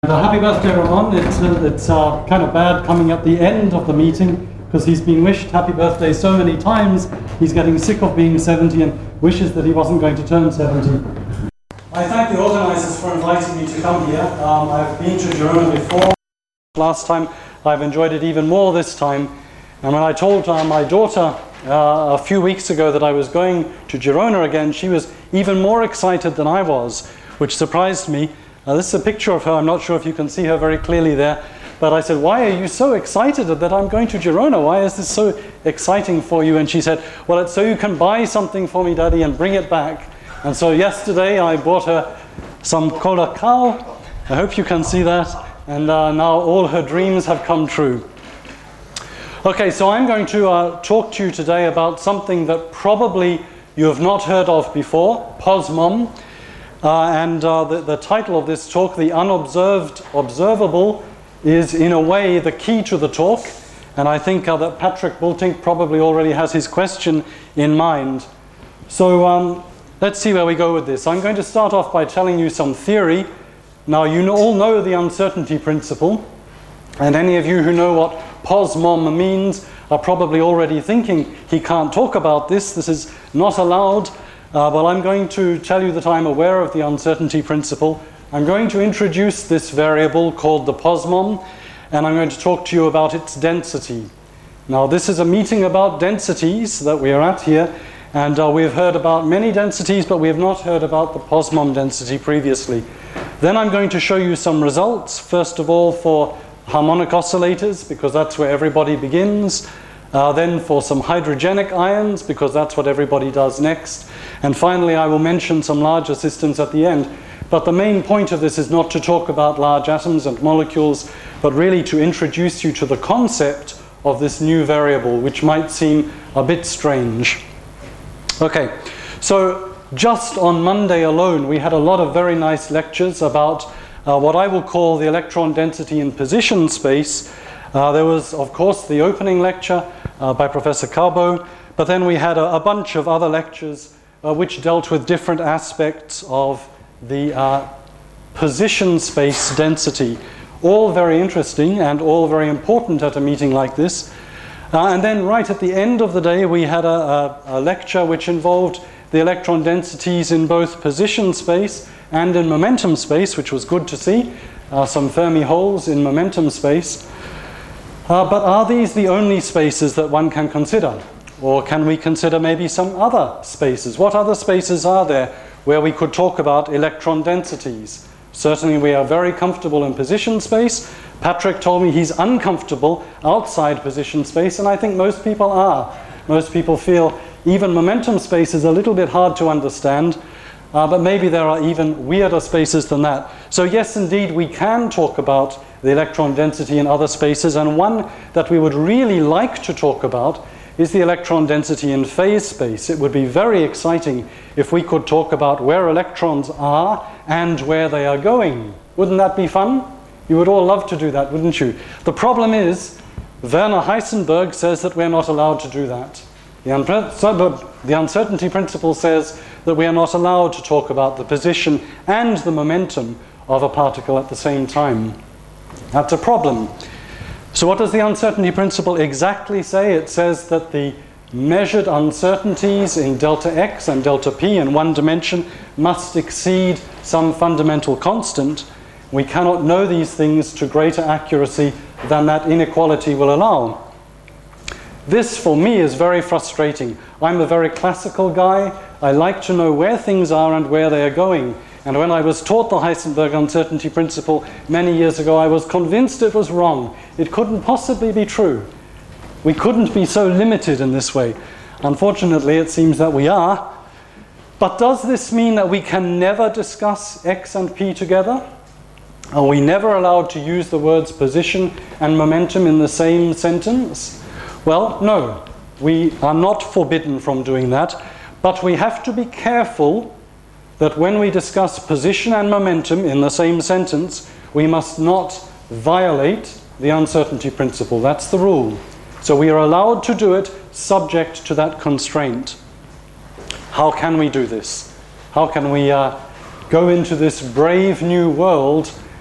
Happy birthday, Ramon. It's kind of bad coming at the end of the meeting because he's been wished happy birthday so many times. He's getting sick of being 70 and wishes that he wasn't going to turn 70. I thank the organizers for inviting me to come here. I've been to Girona before. Last time, I've enjoyed it even more this time. And when I told my daughter a few weeks ago that I was going to Girona again, she was even more excited than I was, which surprised me. This is a picture of her. I'm not sure if you can see her very clearly there. But I said, why are you so excited that I'm going to Girona? Why is this so exciting for you? And she said, well, it's so you can buy something for me, Daddy, and bring it back. And so yesterday I bought her some Colacao. I hope you can see that. And now all her dreams have come true. Okay, so I'm going to talk to you today about something that probably you have not heard of before, POSMOM. The title of this talk, The Unobserved Observable, is in a way the key to the talk. And I think that Patrick Bultink probably already has his question in mind. So let's see where we go with this. I'm going to start off by telling you some theory. Now, you all know the uncertainty principle. And any of you who know what POSMOM means are probably already thinking he can't talk about this. This is not allowed. Well, I'm going to tell you that I'm aware of the uncertainty principle. I'm going to introduce this variable called the POSMOM, and I'm going to talk to you about its density. Now, this is a meeting about densities that we are at here, and we've heard about many densities, but we have not heard about the POSMOM density previously. Then I'm going to show you some results, first of all for harmonic oscillators, because that's where everybody begins. Then for some hydrogenic ions, because that's what everybody does next. And finally, I will mention some larger systems at the end. But the main point of this is not to talk about large atoms and molecules, but really to introduce you to the concept of this new variable, which might seem a bit strange. Okay, so just on Monday alone, we had a lot of very nice lectures about what I will call the electron density in position space. There was, of course, the opening lecture by Professor Carbo, but then we had a bunch of other lectures which dealt with different aspects of the position space density. All very interesting and all very important at a meeting like this. And then right at the end of the day, we had a lecture which involved the electron densities in both position space and in momentum space, which was good to see. Some Fermi holes in momentum space. But are these the only spaces that one can consider? Or can we consider maybe some other spaces? What other spaces are there where we could talk about electron densities? Certainly we are very comfortable in position space. Patrick told me he's uncomfortable outside position space, and I think most people are. Most people feel even momentum space is a little bit hard to understand, but maybe there are even weirder spaces than that. So yes, indeed, we can talk about the electron density in other spaces, and one that we would really like to talk about is the electron density in phase space. It would be very exciting if we could talk about where electrons are and where they are going. Wouldn't that be fun? You would all love to do that, wouldn't you? The problem is, Werner Heisenberg says that we're not allowed to do that. The uncertainty principle says that we are not allowed to talk about the position and the momentum of a particle at the same time. That's a problem. So what does the uncertainty principle exactly say? It says that the measured uncertainties in delta x and delta p in one dimension must exceed some fundamental constant. We cannot know these things to greater accuracy than that inequality will allow. This, for me, is very frustrating. I'm a very classical guy. I like to know where things are and where they are going. And when I was taught the Heisenberg uncertainty principle many years ago, I was convinced it was wrong. It couldn't possibly be true. We couldn't be so limited in this way. Unfortunately, it seems that we are. But does this mean that we can never discuss x and p together? Are we never allowed to use the words position and momentum in the same sentence? Well, no. We are not forbidden from doing that. But we have to be careful that when we discuss position and momentum in the same sentence, we must not violate the uncertainty principle. That's the rule. So we are allowed to do it subject to that constraint. How can we do this? How can we go into this brave new world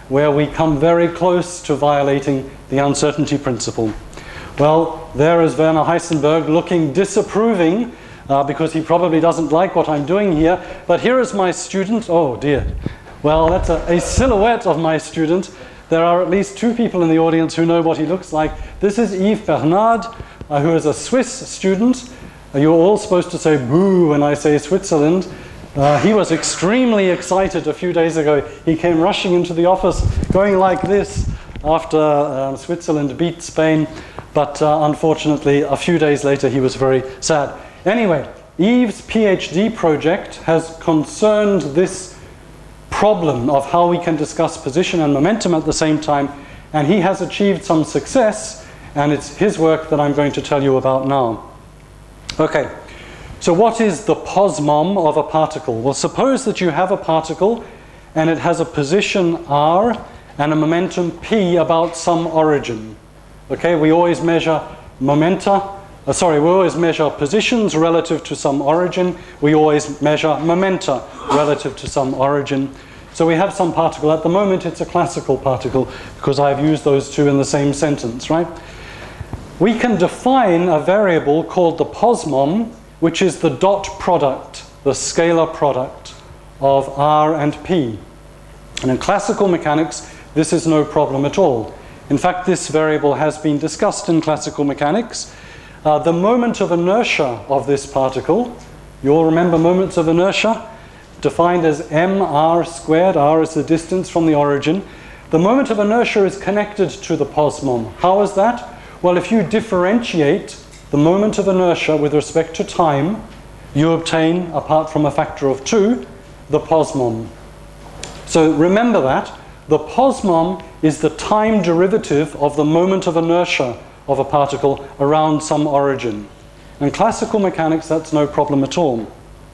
where we come very close to violating the uncertainty principle. Well, there is Werner Heisenberg looking disapproving because he probably doesn't like what I'm doing here. But here is my student. Oh dear. Well, that's a silhouette of my student. There are at least two people in the audience who know what he looks like. This is Yves Bernard, who is a Swiss student. You're all supposed to say boo when I say Switzerland. He was extremely excited a few days ago. He came rushing into the office going like this after Switzerland beat Spain. But unfortunately, a few days later, he was very sad. Anyway, Yves' PhD project has concerned this problem of how we can discuss position and momentum at the same time, and he has achieved some success, and it's his work that I'm going to tell you about now. Okay, so what is the posmom of a particle? Well, suppose that you have a particle and it has a position r and a momentum p about some origin. Okay, we always measure we always measure positions relative to some origin. We always measure momenta relative to some origin. So we have some particle. At the moment, it's a classical particle because I've used those two in the same sentence, right? We can define a variable called the posmom, which is the dot product, the scalar product of r and p. And in classical mechanics, this is no problem at all. In fact, this variable has been discussed in classical mechanics. The moment of inertia of this particle, you all remember moments of inertia? Defined as mr squared, r is the distance from the origin. The moment of inertia is connected to the posmom. How is that? Well, if you differentiate the moment of inertia with respect to time, you obtain, apart from a factor of 2, the posmom. So remember that. The posmom is the time derivative of the moment of inertia of a particle around some origin. In classical mechanics, that's no problem at all.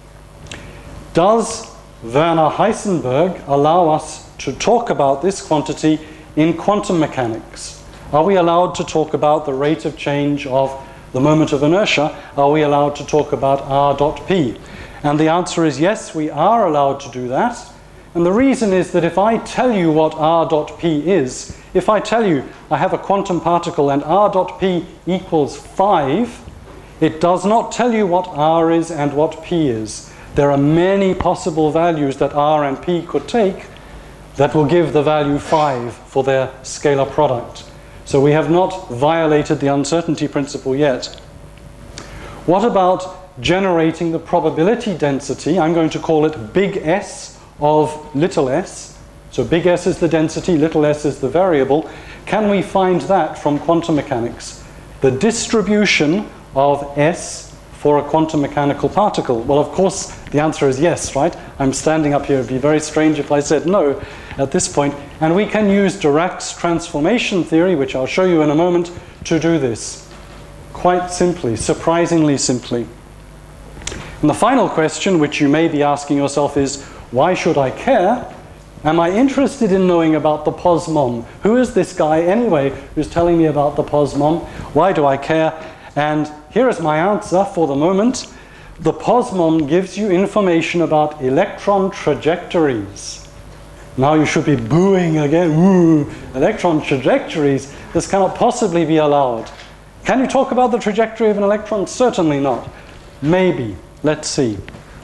Does Werner Heisenberg allow us to talk about this quantity in quantum mechanics? Are we allowed to talk about the rate of change of the moment of inertia? Are we allowed to talk about r dot p? And the answer is yes, we are allowed to do that. And the reason is that if I tell you what r dot p is, if I tell you I have a quantum particle and r dot p equals 5, it does not tell you what r is and what p is. There are many possible values that r and p could take that will give the value 5 for their scalar product. So we have not violated the uncertainty principle yet. What about generating the probability density? I'm going to call it big S of little s. So big S is the density, little s is the variable. Can we find that from quantum mechanics? The distribution of S for a quantum mechanical particle. Well, of course, the answer is yes, right? I'm standing up here. It would be very strange if I said no at this point. And we can use Dirac's transformation theory, which I'll show you in a moment, to do this. Quite simply, surprisingly simply. And the final question, which you may be asking yourself, is why should I care? Am I interested in knowing about the posmom? Who is this guy anyway who's telling me about the posmom? Why do I care? And here is my answer for the moment. The posmom gives you information about electron trajectories. Now you should be booing again. Ooh, electron trajectories. This cannot possibly be allowed. Can you talk about the trajectory of an electron? Certainly not. Maybe. Let's see.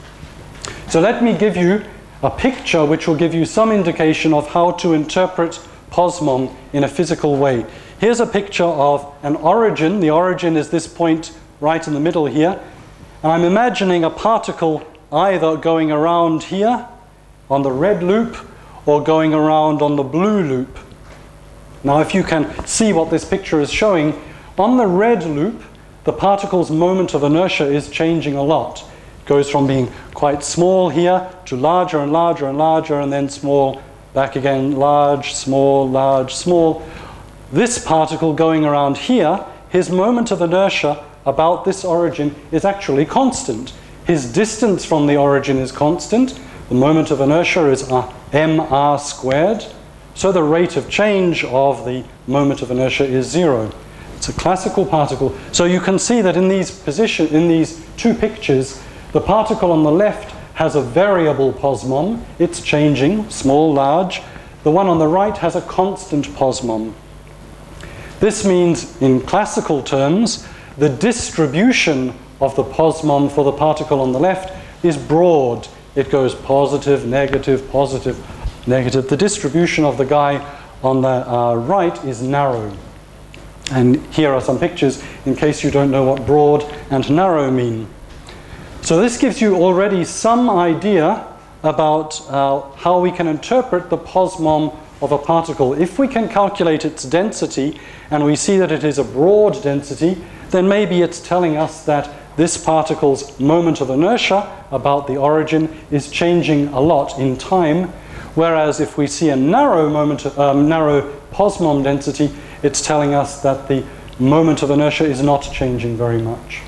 So let me give you a picture which will give you some indication of how to interpret posmom in a physical way. Here's a picture of an origin. The origin is this point right in the middle here. And I'm imagining a particle either going around here on the red loop or going around on the blue loop. Now, if you can see what this picture is showing, on the red loop, the particle's moment of inertia is changing a lot. Goes from being quite small here to larger and larger and larger, and then small, back again, large, small. This particle going around here, his moment of inertia about this origin is actually constant. His distance from the origin is constant. The moment of inertia is mr squared. So the rate of change of the moment of inertia is 0. It's a classical particle. So you can see that in these two pictures, the particle on the left has a variable posmom. It's changing, small, large. The The one on the right has a constant posmon. This means, in classical terms, the distribution of the posmon for the particle on the left is broad. It goes positive, negative, positive, negative. The distribution of the guy on the right is narrow. And here are some pictures in case you don't know what broad and narrow mean. So this gives you already some idea about how we can interpret the posmon of a particle. If we can calculate its density and we see that it is a broad density, then maybe it's telling us that this particle's moment of inertia about the origin is changing a lot in time, whereas if we see a narrow narrow posmon density, it's telling us that the moment of inertia is not changing very much.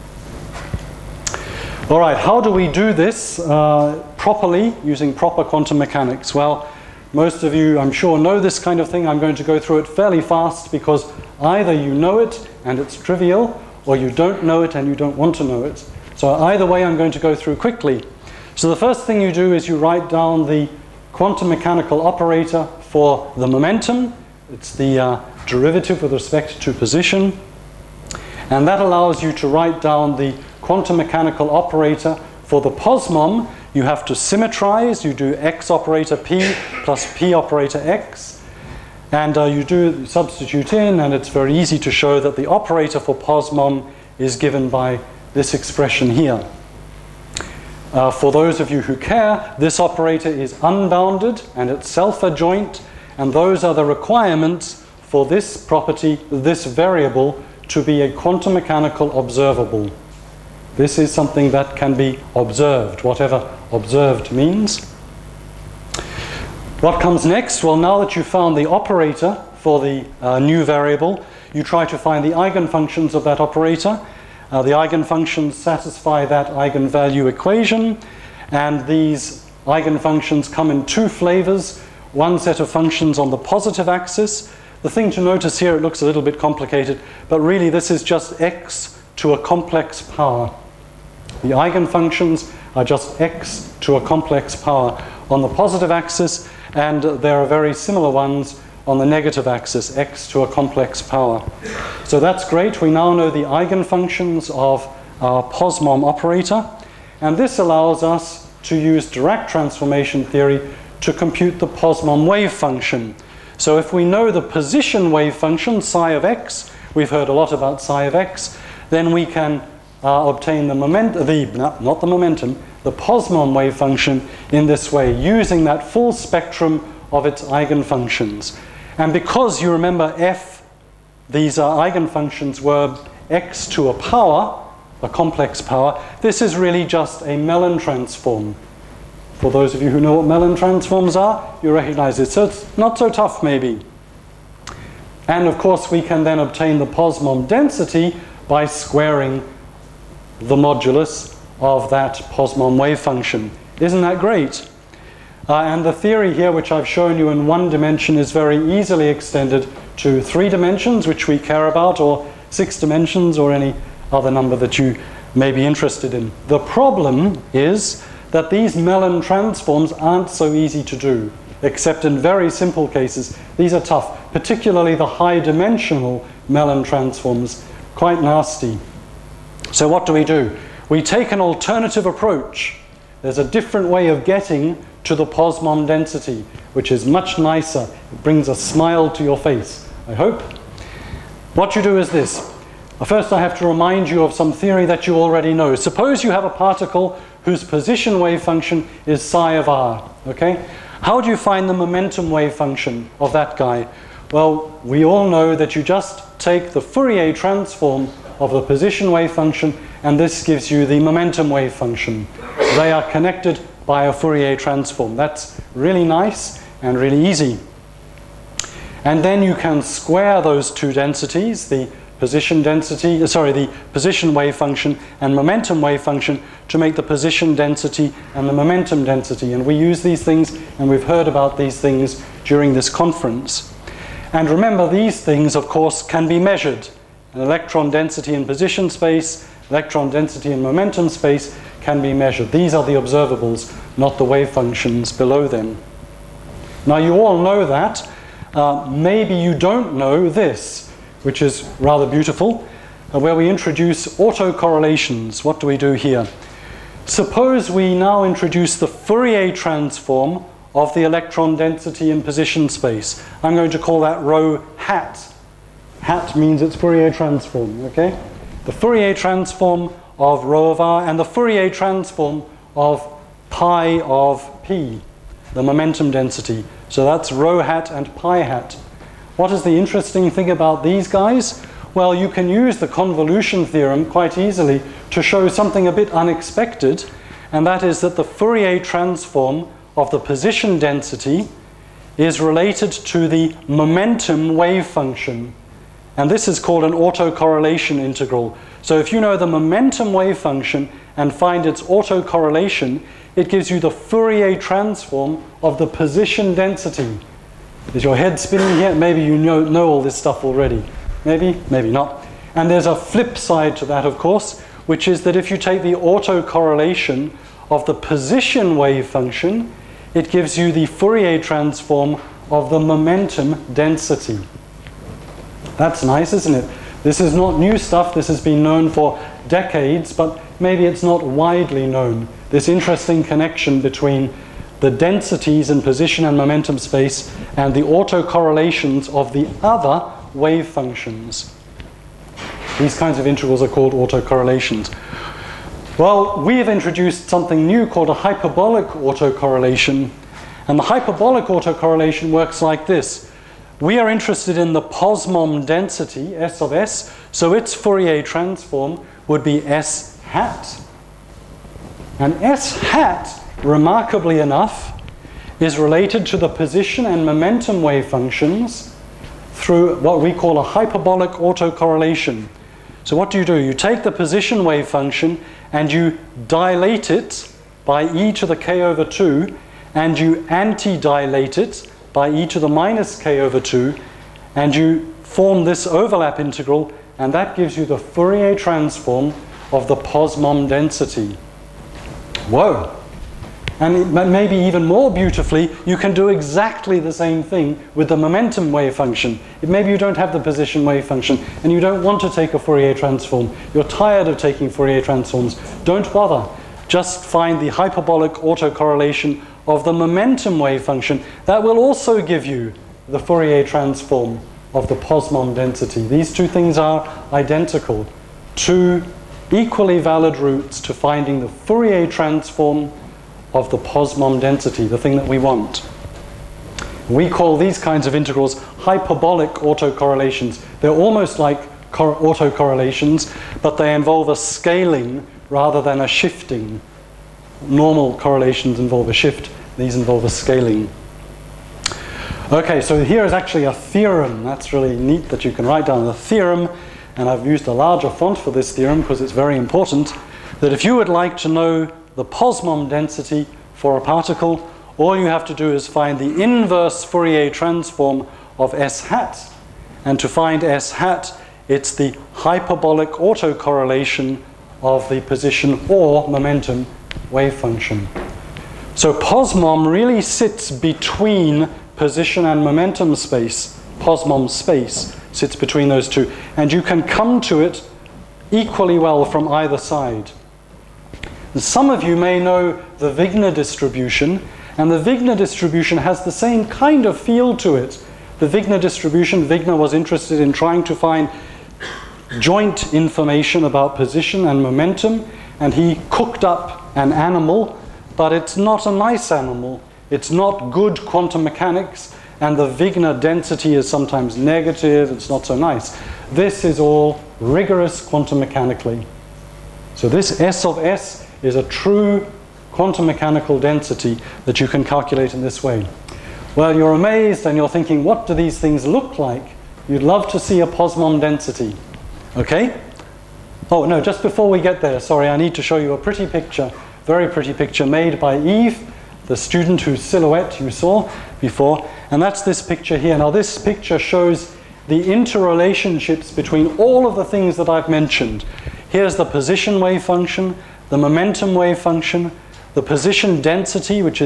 All right, how do we do this properly using proper quantum mechanics? Well, most of you, I'm sure, know this kind of thing. I'm going to go through it fairly fast because either you know it and it's trivial, or you don't know it and you don't want to know it. So either way, I'm going to go through quickly. So the first thing you do is you write down the quantum mechanical operator for the momentum. It's the derivative with respect to position. And that allows you to write down the quantum mechanical operator for the posmon. You have to symmetrize. You do x operator p plus p operator x. And you substitute in, and it's very easy to show that the operator for posmon is given by this expression here. For those of you who care, this operator is unbounded and it's self-adjoint, and those are the requirements for this property, this variable, to be a quantum mechanical observable. This is something that can be observed, whatever observed means. What comes next? Well, now that you've found the operator for the new variable, you try to find the eigenfunctions of that operator. The eigenfunctions satisfy that eigenvalue equation, and these eigenfunctions come in two flavors. One set of functions on the positive axis. The thing to notice here, it looks a little bit complicated, but really this is just x to a complex power. The eigenfunctions are just x to a complex power on the positive axis, and there are very similar ones on the negative axis, x to a complex power. So that's great. We now know the eigenfunctions of our posmon operator, and this allows us to use Dirac transformation theory to compute the posmon wave function. So if we know the position wave function, psi of x, we've heard a lot about psi of x, then we can obtain the posmon wave function in this way, using that full spectrum of its eigenfunctions. And because you remember these eigenfunctions were x to a power, a complex power, this is really just a Mellin transform. For those of you who know what Mellin transforms are, you recognize it. So it's not so tough, maybe. And of course, we can then obtain the posmon density by squaring the modulus of that posmon wave function. Isn't that great? And the theory here, which I've shown you in one dimension, is very easily extended to 3 dimensions, which we care about, or 6 dimensions, or any other number that you may be interested in. The problem is that these Mellin transforms aren't so easy to do, except in very simple cases. These are tough, particularly the high-dimensional Mellin transforms, quite nasty. So what do? We take an alternative approach. There's a different way of getting to the posmon density, which is much nicer. It brings a smile to your face, I hope. What you do is this. First, I have to remind you of some theory that you already know. Suppose you have a particle whose position wave function is psi of r, okay? How do you find the momentum wave function of that guy? Well, we all know that you just take the Fourier transform of the position wave function, and this gives you the momentum wave function. They are connected by a Fourier transform. That's really nice and really easy. And then you can square those two densities, the position wave function and momentum wave function, to make the position density and the momentum density. And we use these things, and we've heard about these things during this conference. And remember, these things, of course, can be measured. An electron density in position space, electron density in momentum space can be measured. These are the observables, not the wave functions below them. Now you all know that. Maybe you don't know this, which is rather beautiful, where we introduce autocorrelations. What do we do here? Suppose we now introduce the Fourier transform of the electron density in position space. I'm going to call that rho hat. Hat means it's Fourier transform, okay? The Fourier transform of rho of r and the Fourier transform of pi of p, the momentum density. So that's rho hat and pi hat. What is the interesting thing about these guys? Well, you can use the convolution theorem quite easily to show something a bit unexpected, and that is that the Fourier transform of the position density is related to the momentum wave function. And this is called an autocorrelation integral. So if you know the momentum wave function and find its autocorrelation, it gives you the Fourier transform of the position density. Is your head spinning here? Maybe you know all this stuff already. Maybe, maybe not. And there's a flip side to that, of course, which is that if you take the autocorrelation of the position wave function, it gives you the Fourier transform of the momentum density. That's nice, isn't it? This is not new stuff. This has been known for decades, but maybe it's not widely known. This interesting connection between the densities in position and momentum space and the autocorrelations of the other wave functions. These kinds of integrals are called autocorrelations. Well, we have introduced something new called a hyperbolic autocorrelation. And the hyperbolic autocorrelation works like this. We are interested in the Posmon density, S of S, so its Fourier transform would be S hat. And S hat, remarkably enough, is related to the position and momentum wave functions through what we call a hyperbolic autocorrelation. So what do? You take the position wave function and you dilate it by e to the k over 2, and you anti-dilate it by e to the minus k over 2, and you form this overlap integral, and that gives you the Fourier transform of the Posmon density. Whoa! And maybe even more beautifully, you can do exactly the same thing with the momentum wave function. Maybe you don't have the position wave function and you don't want to take a Fourier transform. You're tired of taking Fourier transforms. Don't bother. Just find the hyperbolic autocorrelation of the momentum wave function. That will also give you the Fourier transform of the Posmon density. These two things are identical. Two equally valid routes to finding the Fourier transform of the Posmon density, the thing that we want. We call these kinds of integrals hyperbolic autocorrelations. They're almost like autocorrelations, but they involve a scaling rather than a shifting. Normal correlations involve a shift. These involve a scaling. Okay, so here is actually a theorem. That's really neat that you can write down the theorem, and I've used a larger font for this theorem because it's very important, that if you would like to know the Posmon density for a particle, all you have to do is find the inverse Fourier transform of S hat. And to find S hat, it's the hyperbolic autocorrelation of the position or momentum wave function. So Posmon really sits between position and momentum space. Posmon space sits between those two. And you can come to it equally well from either side. Some of you may know the Wigner distribution, and the Wigner distribution has the same kind of feel to it. The Wigner distribution, Wigner was interested in trying to find joint information about position and momentum, and he cooked up an animal, but it's not a nice animal. It's not good quantum mechanics, and the Wigner density is sometimes negative, it's not so nice. This is all rigorous quantum mechanically. So this S of S is a true quantum mechanical density that you can calculate in this way. Well, you're amazed and you're thinking, what do these things look like? You'd love to see a Posmon density. Okay? Oh, no, just before we get there, sorry, I need to show you a pretty picture, very pretty picture made by Eve, the student whose silhouette you saw before, and that's this picture here. Now, this picture shows the interrelationships between all of the things that I've mentioned. Here's the position wave function, the momentum wave function, the position density, which is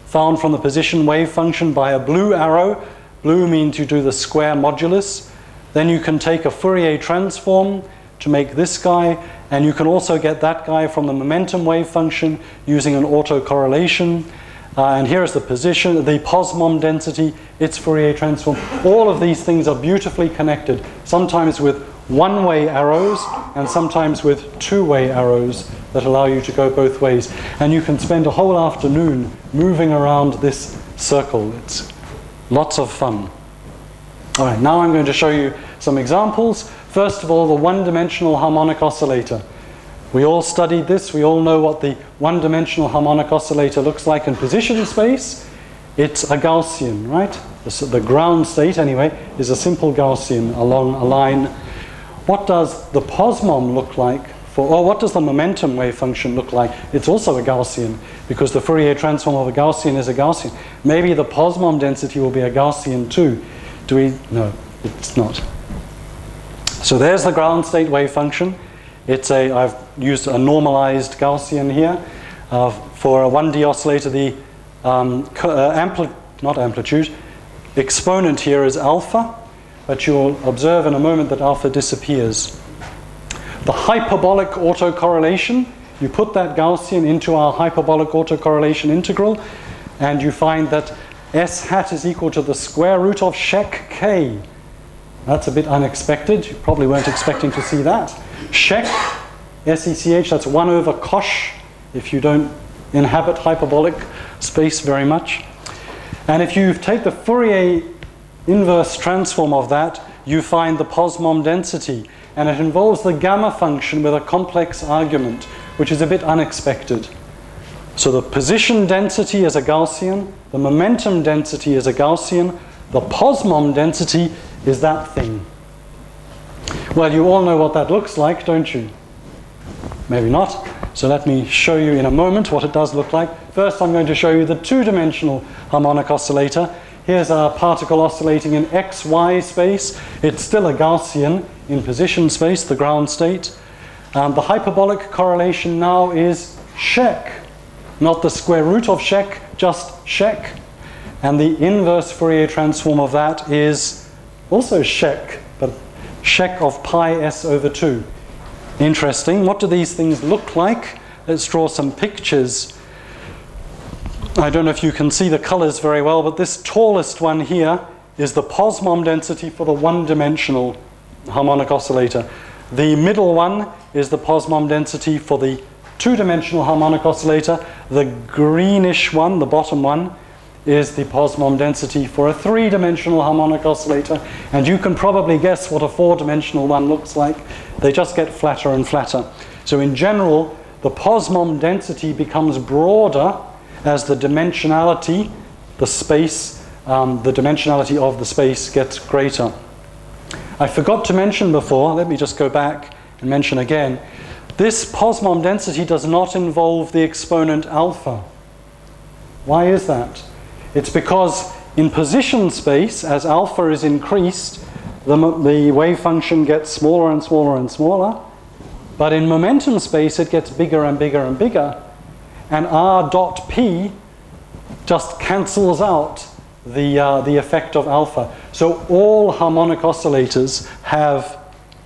found from the position wave function by a blue arrow. Blue means you do the square modulus. Then you can take a Fourier transform to make this guy, and you can also get that guy from the momentum wave function using an autocorrelation. And here is the position, the Posmom density, its Fourier transform. All of these things are beautifully connected, sometimes with one-way arrows and sometimes with two-way arrows that allow you to go both ways. And you can spend a whole afternoon moving around this circle. It's lots of fun. All right, now I'm going to show you some examples. First of all, the one-dimensional harmonic oscillator. We all studied this. We all know what the one-dimensional harmonic oscillator looks like in position space. It's a Gaussian, right? The ground state, anyway, is a simple Gaussian along a line. What does the Posmom look like? Or what does the momentum wave function look like? It's also a Gaussian, because the Fourier transform of a Gaussian is a Gaussian. Maybe the Posmom density will be a Gaussian too. Do we? No, it's not. So there's the ground state wave function. I've used a normalized Gaussian here. For a 1D oscillator, the exponent here is alpha, but you'll observe in a moment that alpha disappears. The hyperbolic autocorrelation, you put that Gaussian into our hyperbolic autocorrelation integral, and you find that S hat is equal to the square root of Shec K. That's a bit unexpected. You probably weren't expecting to see that. Shec, S-E-C-H, that's 1 over cosh, if you don't inhabit hyperbolic space very much. And if you take the Fourier inverse transform of that, you find the Posmom density. And it involves the gamma function with a complex argument, which is a bit unexpected. So the position density is a Gaussian, the momentum density is a Gaussian, the Posmom density is that thing. Well, you all know what that looks like, don't you? Maybe not. So let me show you in a moment what it does look like. First, I'm going to show you the two-dimensional harmonic oscillator. Here's a particle oscillating in XY space. It's still a Gaussian in position space, the ground state. The hyperbolic correlation now is Shec. Not the square root of Shec, just Shec. And the inverse Fourier transform of that is also Shec, but Shec of pi s over 2. Interesting. What do these things look like? Let's draw some pictures. I don't know if you can see the colors very well, but this tallest one here is the Posmom density for the one-dimensional harmonic oscillator. The middle one is the Posmom density for the two-dimensional harmonic oscillator. The greenish one, the bottom one, is the Posmom density for a three-dimensional harmonic oscillator. And you can probably guess what a four-dimensional one looks like. They just get flatter and flatter. So in general, the Posmom density becomes broader as the dimensionality, the space, the dimensionality of the space gets greater. I forgot to mention before, let me just go back and mention again, this Posmom density does not involve the exponent alpha. Why is that? It's because in position space, as alpha is increased, the wave function gets smaller and smaller and smaller. But in momentum space, it gets bigger and bigger and bigger. And R dot P just cancels out the effect of alpha. So all harmonic oscillators have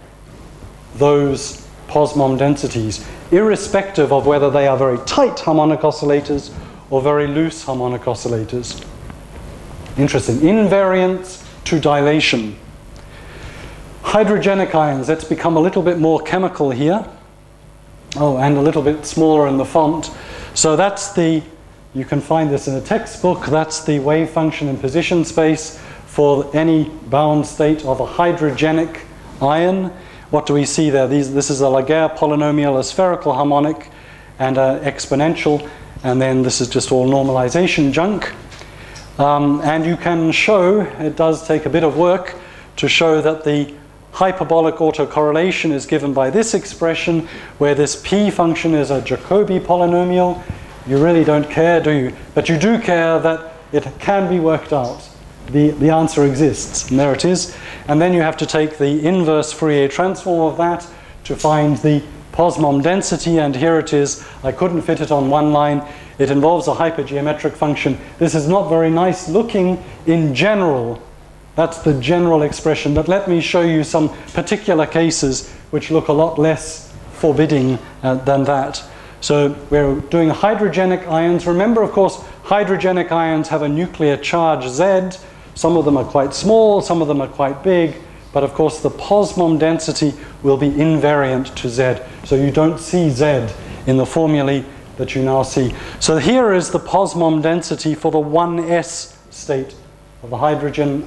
those Posmom densities, irrespective of whether they are very tight harmonic oscillators or very loose harmonic oscillators. Interesting. Invariance to dilation. Hydrogenic ions. Let's become a little bit more chemical here. Oh, and a little bit smaller in the font. So that's you can find this in a textbook, that's the wave function in position space for any bound state of a hydrogenic ion. What do we see there? This is a Laguerre polynomial, a spherical harmonic, and an exponential, and then this is just all normalization junk. And you can show, it does take a bit of work, to show that the hyperbolic autocorrelation is given by this expression, where this p function is a Jacobi polynomial. You really don't care, do you? But you do care that it can be worked out. The answer exists, and there it is. And then you have to take the inverse Fourier transform of that to find the Posmom density, and here it is. I couldn't fit it on one line. It involves a hypergeometric function. This is not very nice looking in general. That's the general expression. But let me show you some particular cases which look a lot less forbidding than that. So we're doing hydrogenic ions. Remember, of course, hydrogenic ions have a nuclear charge Z. Some of them are quite small, some of them are quite big. But of course, the Posmon density will be invariant to Z. So you don't see Z in the formulae that you now see. So here is the Posmon density for the 1s state of the hydrogen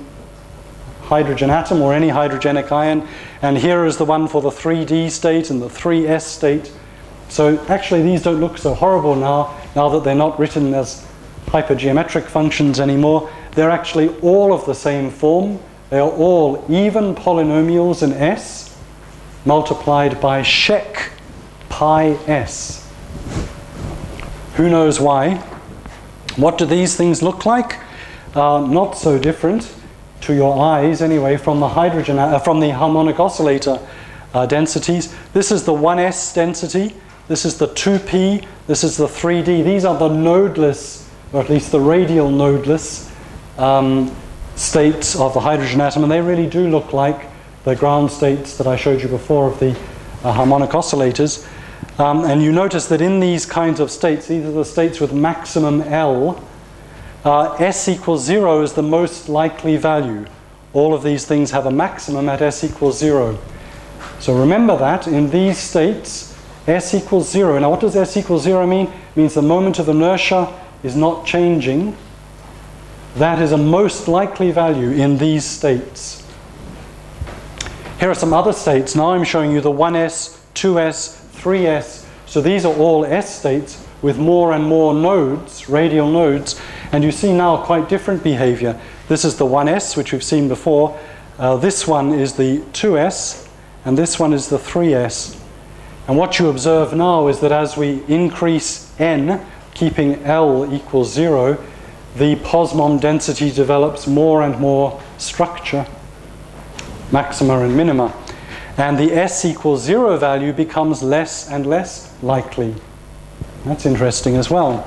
atom or any hydrogenic ion. And here is the one for the 3d state and the 3s state. So actually these don't look so horrible now that they're not written as hypergeometric functions anymore. They're actually all of the same form. They are all even polynomials in S multiplied by Sheck pi S. Who knows why? What do these things look like? Not so different to your eyes anyway from the from the harmonic oscillator densities. This is the 1s density. This is the 2p. This is the 3d. These are the nodeless, or at least the radial nodeless states of the hydrogen atom, and they really do look like the ground states that I showed you before of the harmonic oscillators. And you notice that in these kinds of states, these are the states with maximum L, S equals 0 is the most likely value. All of these things have a maximum at S equals 0. So remember that in these states, S equals 0. Now what does S equals 0 mean? It means the moment of inertia is not changing. That is a most likely value in these states. Here are some other states. Now I'm showing you the 1s, 2s, 3s. So these are all S states with more and more nodes, radial nodes. And you see now quite different behavior. This is the 1s, which we've seen before. This one is the 2s, and this one is the 3s. And what you observe now is that as we increase n, keeping L equals 0, the Posmon density develops more and more structure, maxima and minima. And the S equals 0 value becomes less and less likely. That's interesting as well.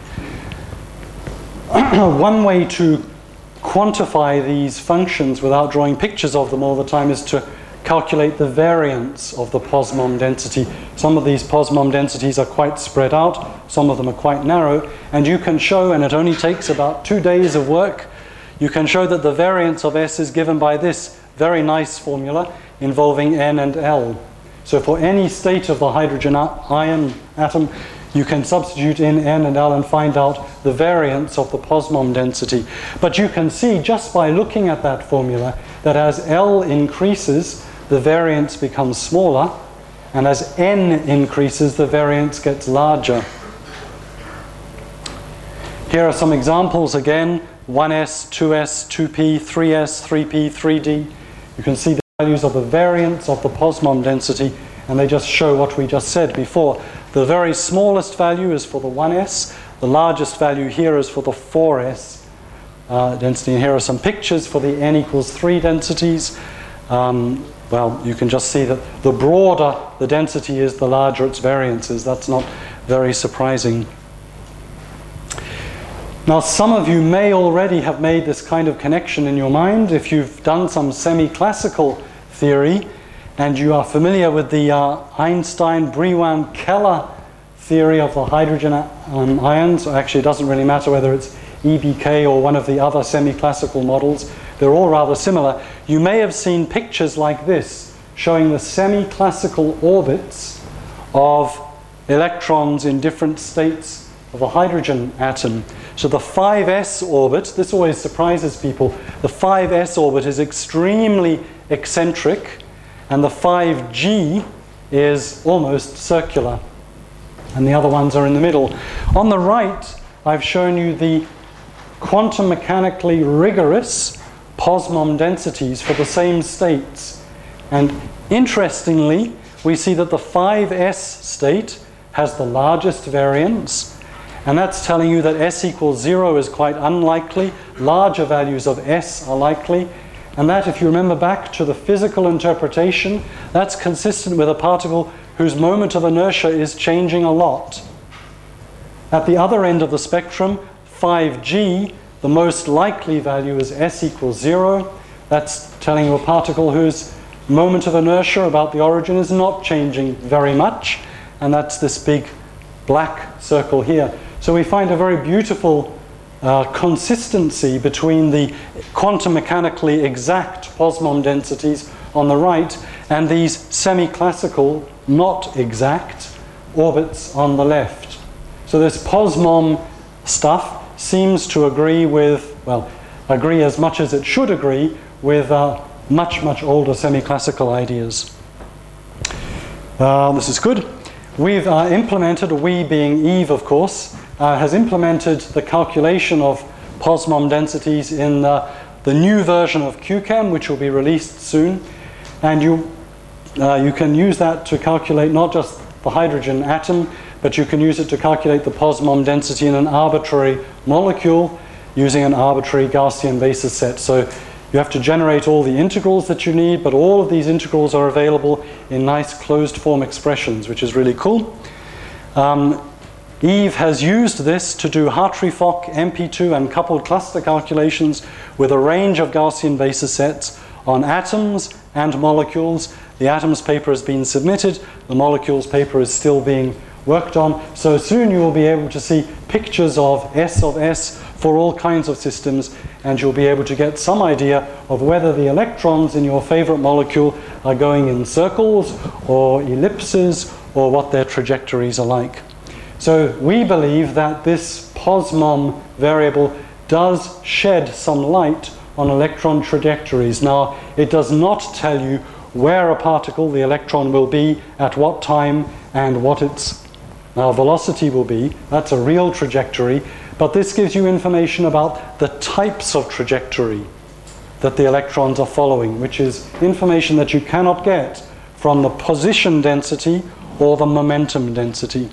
One way to quantify these functions without drawing pictures of them all the time is to calculate the variance of the Posmon density. Some of these Posmon densities are quite spread out, some of them are quite narrow, and you can show, and it only takes about 2 days of work, you can show that the variance of S is given by this very nice formula involving N and L. So for any state of the hydrogen ion atom, you can substitute in N and L and find out the variance of the Posmon density. But you can see just by looking at that formula that as L increases, the variance becomes smaller, and as N increases, the variance gets larger. Here are some examples again: 1s, 2s, 2p, 3s, 3p, 3d. You can see the values of the variance of the Posmon density, and they just show what we just said before. The very smallest value is for the 1s. The largest value here is for the 4s density. And here are some pictures for the n equals 3 densities. Well, you can just see that the broader the density is, the larger its variance is. That's not very surprising. Now, some of you may already have made this kind of connection in your mind if you've done some semi-classical theory and you are familiar with the Einstein-Brillouin-Keller theory of the hydrogen ions. Actually, it doesn't really matter whether it's EBK or one of the other semi-classical models. They're all rather similar. You may have seen pictures like this showing the semi-classical orbits of electrons in different states of a hydrogen atom. So the 5s orbit, this always surprises people, the 5s orbit is extremely eccentric, and the 5G is almost circular, and the other ones are in the middle. On the right, I've shown you the quantum mechanically rigorous Posmon densities for the same states. And interestingly, we see that the 5s state has the largest variance, and that's telling you that S equals 0 is quite unlikely. Larger values of S are likely. And that, if you remember back to the physical interpretation, that's consistent with a particle whose moment of inertia is changing a lot. At the other end of the spectrum, 5G, the most likely value is s equals 0. That's telling you a particle whose moment of inertia about the origin is not changing very much, and that's this big black circle here. So we find a very beautiful consistency between the quantum mechanically exact Posmon densities on the right and these semi-classical, not exact orbits on the left. So this Posmon stuff seems to agree with, well, agree as much as it should agree with much, much older semi-classical ideas. This is good. We've implemented, we being Eve, of course, has implemented the calculation of Posmon densities in the new version of QChem, which will be released soon. And you can use that to calculate not just the hydrogen atom, but you can use it to calculate the Posmon density in an arbitrary molecule using an arbitrary Gaussian basis set. So you have to generate all the integrals that you need, but all of these integrals are available in nice closed form expressions, which is really cool. Eve has used this to do Hartree-Fock, MP2, and coupled cluster calculations with a range of Gaussian basis sets on atoms and molecules. The atoms paper has been submitted. The molecules paper is still being worked on. So soon you will be able to see pictures of S for all kinds of systems, and you'll be able to get some idea of whether the electrons in your favorite molecule are going in circles or ellipses or what their trajectories are like. So we believe that this Posmon variable does shed some light on electron trajectories. Now, it does not tell you where a particle, the electron, will be at what time and what its velocity will be. That's a real trajectory. But this gives you information about the types of trajectory that the electrons are following, which is information that you cannot get from the position density or the momentum density.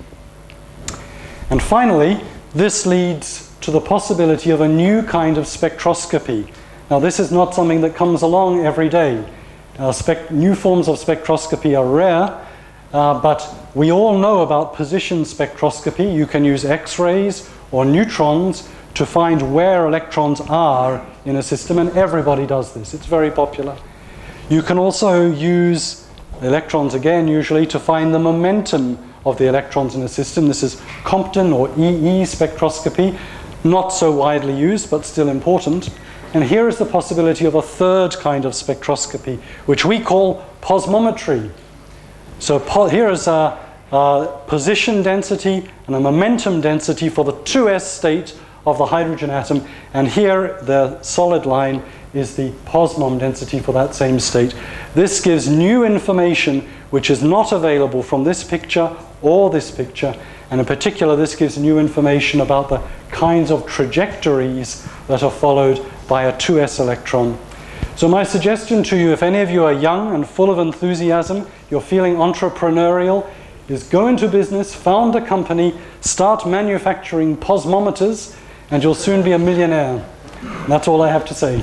And finally, this leads to the possibility of a new kind of spectroscopy. Now, this is not something that comes along every day. New forms of spectroscopy are rare, but we all know about position spectroscopy. You can use X-rays or neutrons to find where electrons are in a system, and everybody does this. It's very popular. You can also use electrons, again, usually, to find the momentum of the electrons in a system. This is Compton or EE spectroscopy, not so widely used, but still important. And here is the possibility of a third kind of spectroscopy, which we call posmometry. So here is a position density and a momentum density for the 2s state of the hydrogen atom, and here the solid line is the Posmon density for that same state. This gives new information which is not available from this picture or this picture, and in particular this gives new information about the kinds of trajectories that are followed by a 2s electron. So my suggestion to you, if any of you are young and full of enthusiasm, you're feeling entrepreneurial, is go into business, found a company, start manufacturing posmometers, and you'll soon be a millionaire. And that's all I have to say.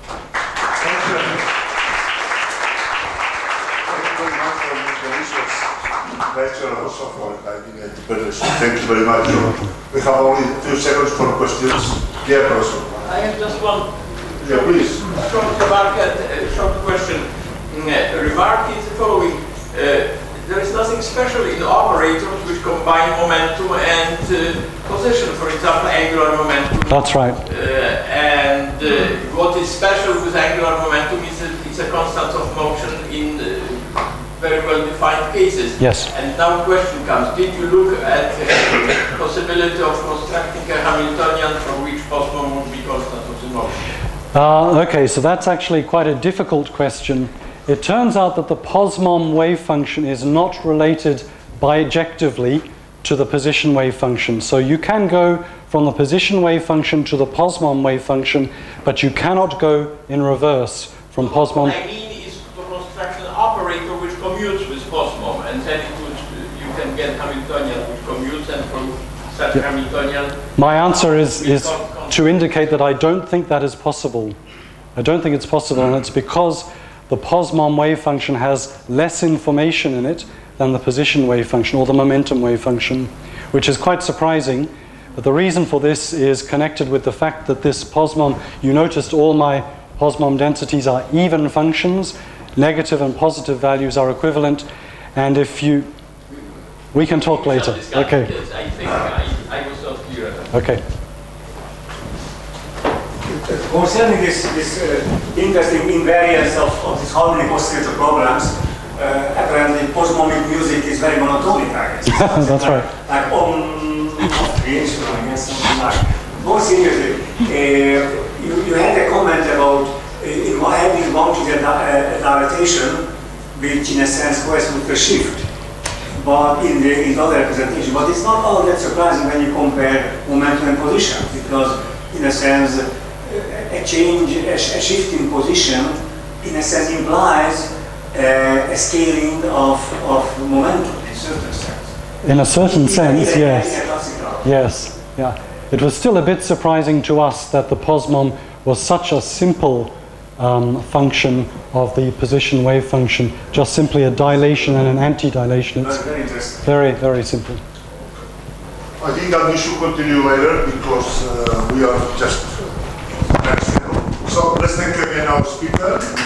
Thank you very much. We have only 2 seconds for questions. Yeah, Professor. I have just one short question. Remark is the following. There is nothing special in operators which combine momentum and position, for example, angular momentum. That's right. What is special with angular momentum is it's a constant of motion in very well-defined cases. Yes. And now the question comes, did you look at the possibility of constructing a Hamiltonian from which Posmon would be constant of the motion? Okay, so that's actually quite a difficult question. It turns out that the Posmon wave function is not related bijectively to the position wave function. So you can go from the position wave function to the Posmon wave function, but you cannot go in reverse from Posmon. What I mean is to construct an operator which commutes with Posmon, and then you can get Hamiltonian which commutes, and from such Hamiltonian... My answer is to indicate that I don't think that is possible. I don't think it's possible, and it's because the Posmon wave function has less information in it than the position wave function or the momentum wave function, which is quite surprising But the reason for this is connected with the fact that this POSMOM, you noticed all my POSMOM densities are even functions. Negative and positive values are equivalent. And if you... We can talk later. Okay. I think I was not clear. Okay. Concerning this interesting invariance of these harmonic oscillator programs, apparently postmomic music is very monotonic, I guess. That's right. Like creation, I guess, something like. More seriously, you had a comment about having boundary dilatation, which in a sense corresponds to a shift. But in the other representation, but it's not all that surprising when you compare momentum and position, because in a sense, a change, a shift in position, in a sense implies a scaling of momentum in a certain sense. In a certain sense, yes. Yes, yeah. It was still a bit surprising to us that the POSMOM was such a simple function of the position wave function, just simply a dilation and an anti-dilation. It's very interesting. Very, very simple. I think that we should continue later because we are just... So let's thank again our speaker.